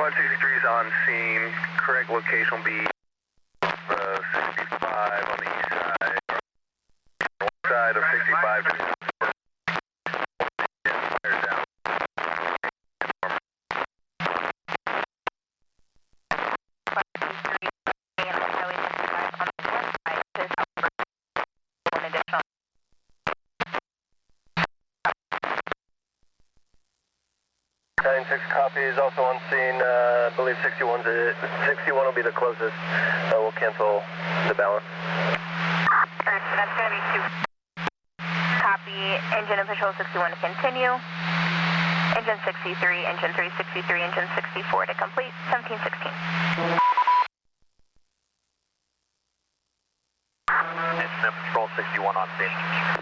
163 is on scene. Correct location will be 65 on the east side. West side of 65. Six copy is also on scene. I believe 61 will be the closest. We'll cancel the balance. Alright, so that's going to be 2. Copy. Engine and Patrol 61 to continue. Engine 63, Engine 363, Engine 64 to complete. 1716. Engine and Patrol 61 on scene.